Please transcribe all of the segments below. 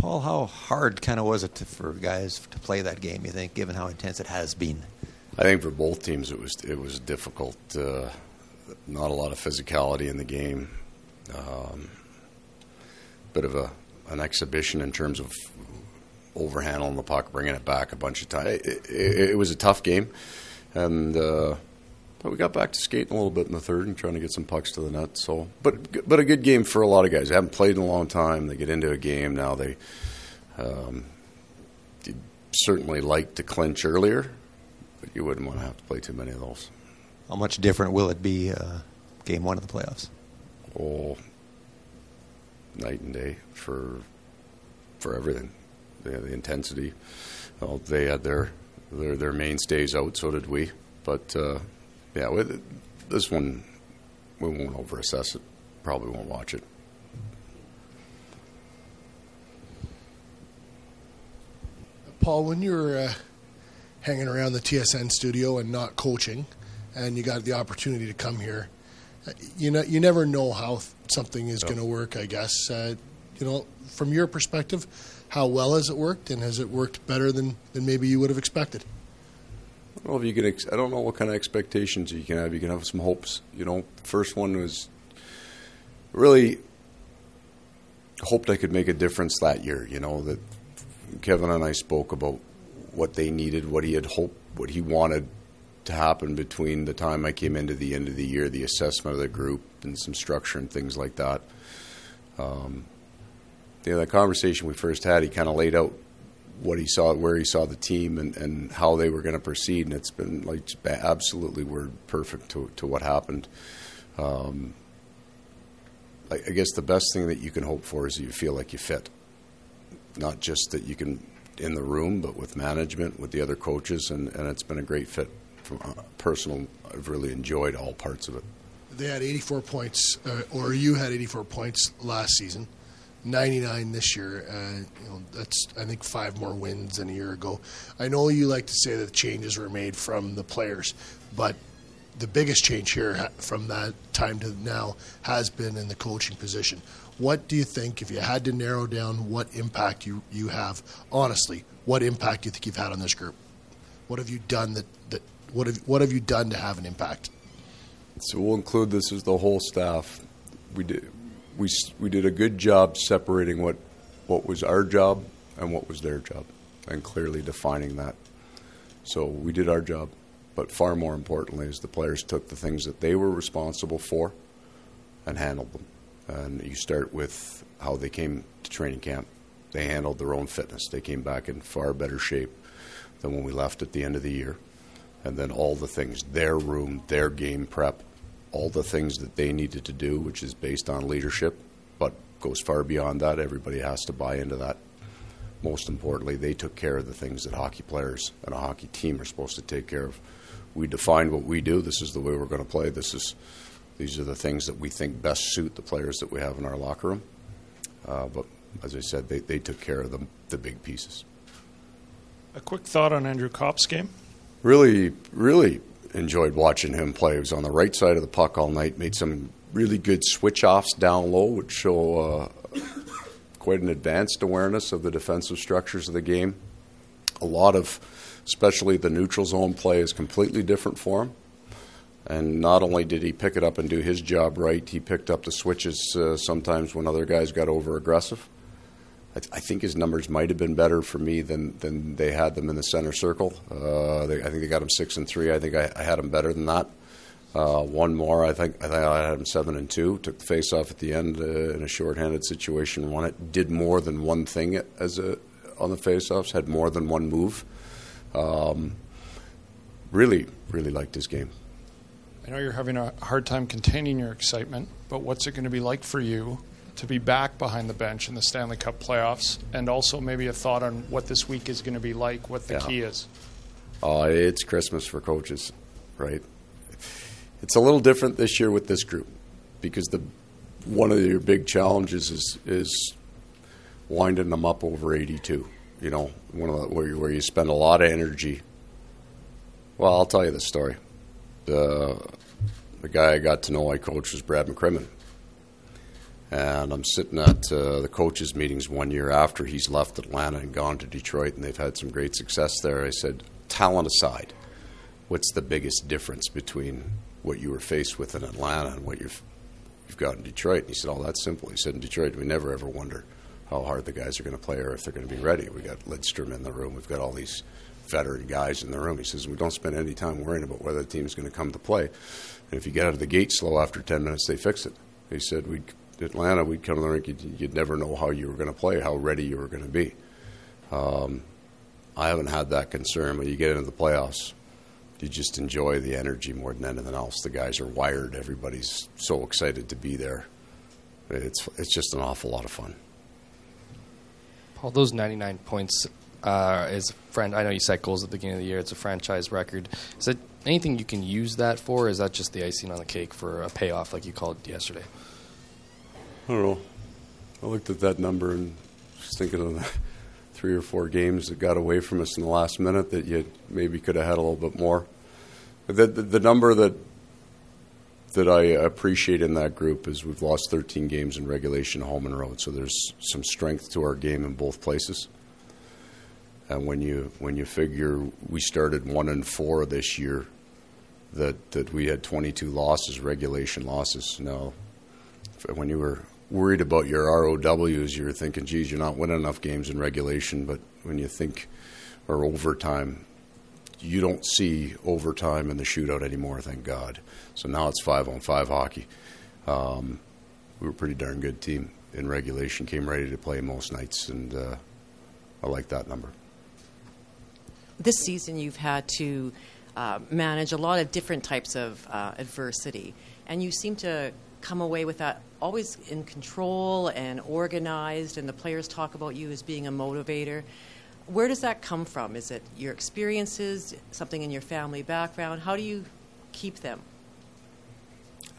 Paul, how hard kind of was it for guys to play that game, you think, given how intense it has been? I think for both teams it was difficult. Not a lot of physicality in the game. Bit of an exhibition in terms of overhandling the puck, bringing it back a bunch of times. It was a tough game, and but we got back to skating a little bit in the third and trying to get some pucks to the net. So, but a good game for a lot of guys. They haven't played in a long time. They get into a game now. They certainly like to clinch earlier, but you wouldn't want to have to play too many of those. How much different will it be game one of the playoffs? Oh, night and day for everything. They had the intensity. Well, they had their mainstays out, so did we. But this one, we won't overassess it. Probably won't watch it. Paul, when you're hanging around the TSN studio and not coaching, and you got the opportunity to come here, you never know how something is going to work, I guess. From your perspective, how well has it worked, and has it worked better than maybe you would have expected? I don't know if you can. I don't know what kind of expectations you can have. You can have some hopes. First one was really hoped I could make a difference that year. That Kevin and I spoke about what they needed, what he had hoped, what he wanted to happen between the time I came into the end of the year, the assessment of the group, and some structure and things like that. That conversation we first had, he kind of laid out what he saw, where he saw the team, and how they were going to proceed, and it's been like absolutely word perfect to what happened. I guess the best thing that you can hope for is that you feel like you fit, not just that you can in the room, but with management, with the other coaches, and it's been a great fit. From personal, I've really enjoyed all parts of it. They had 84 points, or you had 84 points last season. 99 this year. That's, I think, 5 more wins than a year ago. I know you like to say that changes were made from the players, but the biggest change here from that time to now has been in the coaching position. What do you think, if you had to narrow down what impact you have, honestly, what impact do you think you've had on this group? What have you done what have you done to have an impact? So we'll include this as the whole staff. We did a good job separating what was our job and what was their job, and clearly defining that. So we did our job, but far more importantly is the players took the things that they were responsible for and handled them. And you start with how they came to training camp. They handled their own fitness. They came back in far better shape than when we left at the end of the year. And then all the things, their room, their game prep, all the things that they needed to do, which is based on leadership, but goes far beyond that. Everybody has to buy into that. Most importantly, they took care of the things that hockey players and a hockey team are supposed to take care of. We defined what we do. This is the way we're going to play. These are the things that we think best suit the players that we have in our locker room. But as I said, they took care of the big pieces. A quick thought on Andrew Kopp's game? Really, really enjoyed watching him play. He was on the right side of the puck all night, made some really good switch-offs down low, which show quite an advanced awareness of the defensive structures of the game. A lot of, especially the neutral zone play, is completely different for him. And not only did he pick it up and do his job right, he picked up the switches sometimes when other guys got over-aggressive. I think his numbers might have been better for me than they had them in the center circle. I think they got him 6 and 3. I think I had him better than that. One more. I think I had him 7 and 2. Took the face off at the end in a shorthanded situation. Won it. Did more than one thing on the face-offs. Had more than one move. Really, really liked his game. I know you're having a hard time containing your excitement, but what's it going to be like for you to be back behind the bench in the Stanley Cup playoffs, and also maybe a thought on what this week is going to be like, what the key is? It's Christmas for coaches, right? It's a little different this year with this group because one of your big challenges is winding them up over 82. Where you spend a lot of energy. Well, I'll tell you the story. The guy I got to know I coached was Brad McCrimmon. And I'm sitting at the coaches' meetings 1 year after he's left Atlanta and gone to Detroit, and they've had some great success there. I said, talent aside, what's the biggest difference between what you were faced with in Atlanta and what you've got in Detroit? And he said, oh, that's simple. He said, in Detroit, we never ever wonder how hard the guys are going to play or if they're going to be ready. We got Lidstrom in the room. We've got all these veteran guys in the room. He says, we don't spend any time worrying about whether the team's going to come to play. And if you get out of the gate slow after 10 minutes, they fix it. He said, Atlanta, we'd come to the rink, you'd never know how you were going to play, how ready you were going to be. I haven't had that concern. When you get into the playoffs, you just enjoy the energy more than anything else. The guys are wired. Everybody's so excited to be there. It's just an awful lot of fun. Paul, those 99 points is I know you set goals at the beginning of the year. It's a franchise record. Is it anything you can use that for, or is that just the icing on the cake for a payoff like you called it yesterday? I don't know. I looked at that number and was thinking of the 3 or 4 games that got away from us in the last minute that you maybe could have had a little bit more. The number that I appreciate in that group is we've lost 13 games in regulation, home and road. So there's some strength to our game in both places. And when you figure we started 1-4 this year, that we had 22 losses, regulation losses. Now, when you were worried about your ROWs, you were thinking, geez, you're not winning enough games in regulation. But when you think, or overtime, you don't see overtime in the shootout anymore, thank God. So now it's 5-on-5 hockey. We were a pretty darn good team in regulation, came ready to play most nights, and I like that number. This season you've had to manage a lot of different types of adversity, and you seem to come away with that always in control and organized, and the players talk about you as being a motivator. Where does that come from? Is it your experiences, something in your family background? How do you keep them? I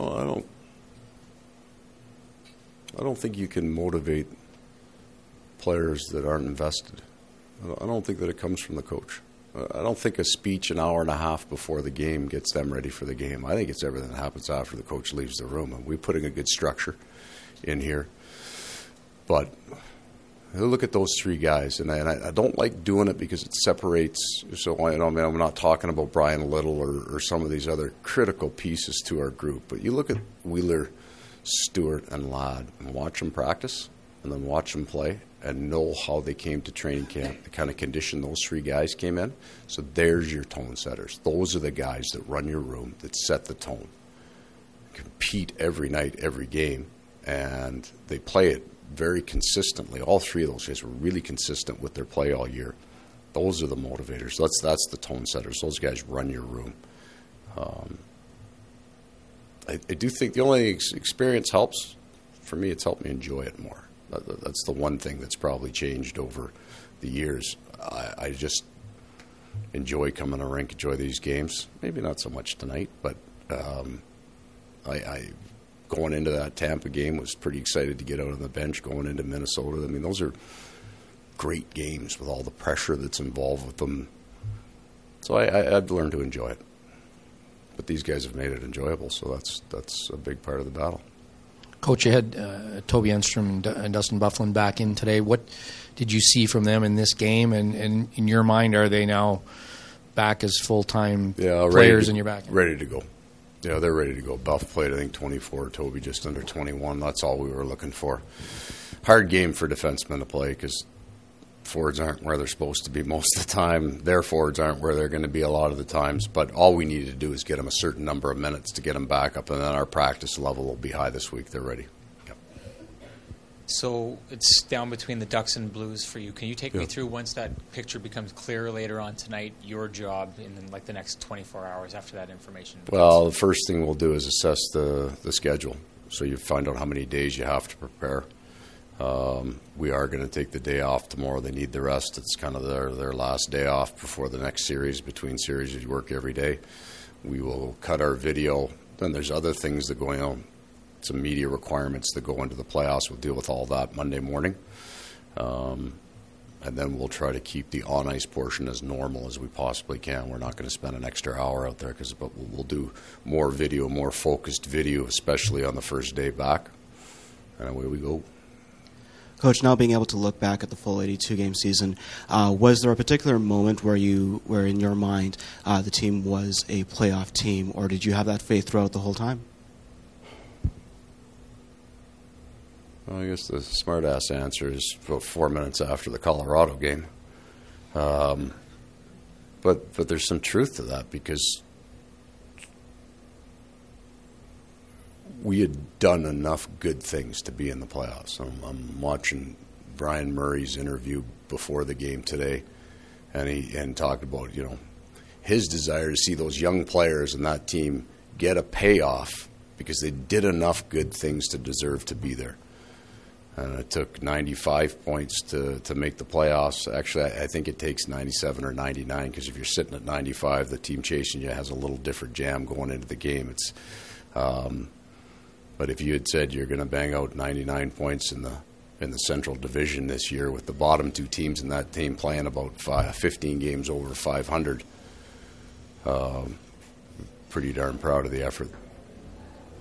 don't think you can motivate players that aren't invested. I don't think that it comes from the coach. I don't think a speech an hour and a half before the game gets them ready for the game. I think it's everything that happens after the coach leaves the room. And we're putting a good structure in here. But look at those 3 guys. And I don't like doing it because it separates. So I'm not talking about Brian Little or some of these other critical pieces to our group. But you look at Wheeler, Stewart, and Ladd and watch them practice and then watch them play and know how they came to training camp, the kind of condition those 3 guys came in. So there's your tone setters. Those are the guys that run your room, that set the tone, compete every night, every game, and they play it very consistently. All 3 of those guys were really consistent with their play all year. Those are the motivators. That's the tone setters. Those guys run your room. I do think the only experience helps. For me, it's helped me enjoy it more. That's the one thing that's probably changed over the years. I just enjoy coming to rink, enjoy these games. Maybe not so much tonight, but I going into that Tampa game was pretty excited to get out on the bench. Going into Minnesota, I mean, those are great games with all the pressure that's involved with them. So I've learned to enjoy it. But these guys have made it enjoyable, so that's a big part of the battle. Coach, you had Toby Enstrom and Dustin Byfuglien back in today. What did you see from them in this game? And in your mind, are they now back as full-time players in your back? Ready to go. Yeah, they're ready to go. Buff played, I think, 24. Toby just under 21. That's all we were looking for. Hard game for defensemen to play because forwards aren't where they're supposed to be most of the time. Their forwards aren't where they're going to be a lot of the times. But all we needed to do is get them a certain number of minutes to get them back up, and then our practice level will be high this week. They're ready. Yep. So it's down between the Ducks and Blues for you. Can you take me through, once that picture becomes clear later on tonight, your job in the next 24 hours after that information? Well, the first thing we'll do is assess the schedule. So you find out how many days you have to prepare. We are going to take the day off tomorrow. They need the rest. It's kind of their last day off before the next series. Between series, you work every day. We will cut our video. Then there's other things that go on. Some media requirements that go into the playoffs. We'll deal with all that Monday morning. And then we'll try to keep the on-ice portion as normal as we possibly can. We're not going to spend an extra hour out there, but we'll do more video, more focused video, especially on the first day back. and away we go. Coach, now being able to look back at the full 82-game season, was there a particular moment where in your mind, the team was a playoff team, or did you have that faith throughout the whole time? Well, I guess the smart-ass answer is about 4 minutes after the Colorado game. But there's some truth to that, because we had done enough good things to be in the playoffs. I'm watching Brian Murray's interview before the game today, and talked about, his desire to see those young players in that team get a payoff because they did enough good things to deserve to be there. And it took 95 points to make the playoffs. Actually, I think it takes 97 or 99, because if you're sitting at 95, the team chasing you has a little different jam going into the game. But if you had said you're going to bang out 99 points in the Central Division this year, with the bottom two teams in that team playing about 15 games over 500, pretty darn proud of the effort